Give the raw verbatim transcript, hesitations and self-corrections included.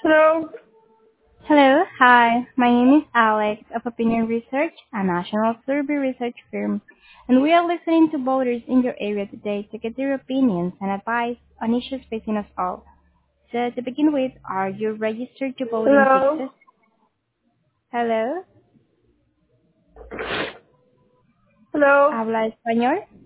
Hello. Hello, hi. My name is Alex of Opinion Research, a national survey research firm, and we are listening to voters in your area today to get their opinions and advice on issues facing us all. So to begin with, are you registered to vote in Hello. Texas? Hello, Hello. habla español.